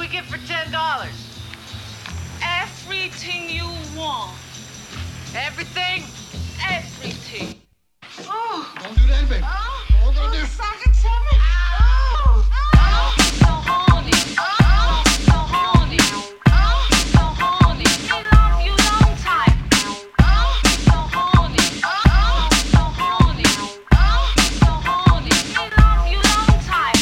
get for $10? Everything you want. Everything? Everything. Oh. Don't do that, baby. Oh. What gonna do? Suck it to me. Oh. Oh. So horny. Oh. So horny. Oh. So horny. We love you long time. Oh. So horny. Oh. So horny. Oh. So horny. We love you long time.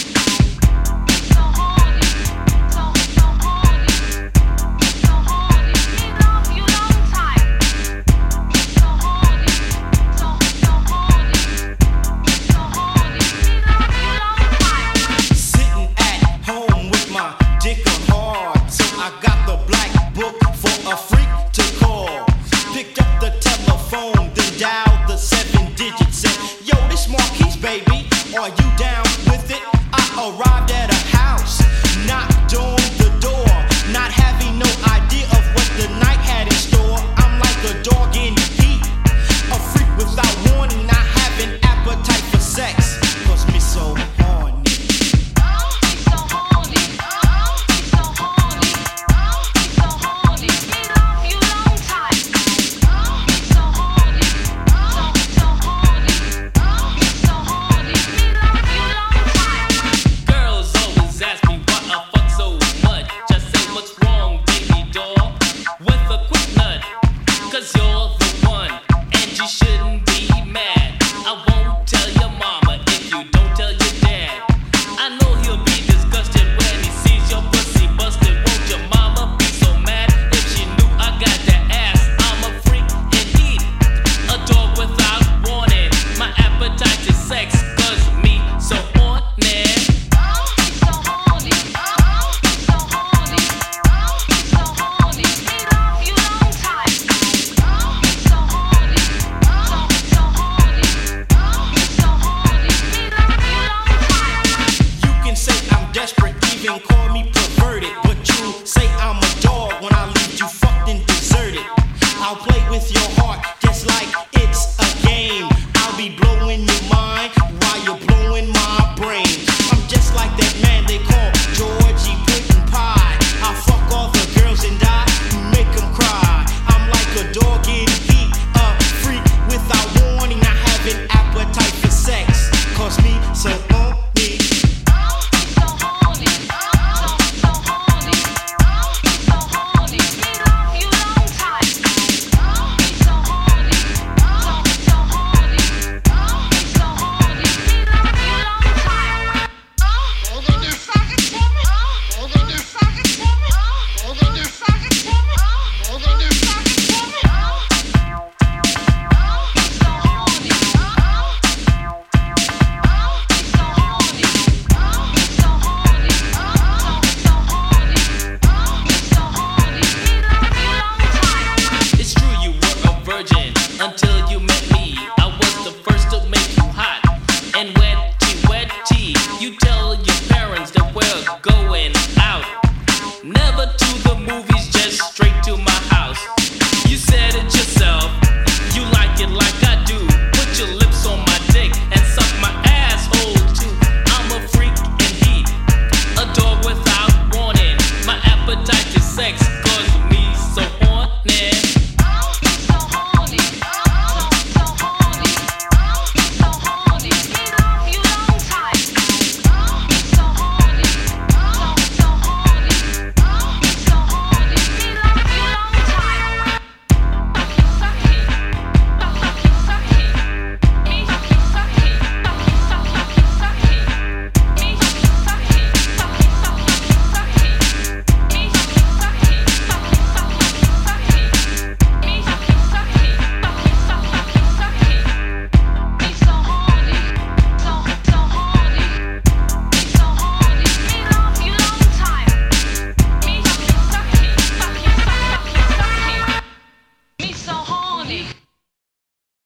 So horny. So horny. So horny. We love you long time. So horny. So horny. So horny. We love you long time. Sitting at home with my dick on hard, so I got the black book for a freak to call. Picked up the telephone, then dialed the 7 digits. Said, yo, this Marquise, baby, are you down with it? I arrived at a house, knocked on the door, not having no idea of what the night had in store. I'm like a dog in heat, a freak without warning, not having appetite for sex. Cause me so horny. Oh, he's so horny. Oh, he's so horny. Oh, he's so horny. We love you long time. Oh, he's so horny. Oh, so horny. Oh, he's so horny. We love you long time. Girls always ask me why I fuck so much. Just say what's wrong, baby doll, with a quick nut. Cause you're the one, and you shouldn't be mad. I won't tell your mama if you don't tell your dad. I know he'll be disgusted when he sees your pussy busted. Won't your mama be so mad if she knew I got that ass? I'm a freak indeed, a dog without warning. My appetite is sex, cause me so horny. Oh, he's so horny. Oh, he's so horny. Oh, he's so horny. We love you long time. Oh, he's so horny. Oh, so horny. Oh, he's so horny. We love you long time. You can say I'm desperate, even call me perverted, but you say I'm a dog when I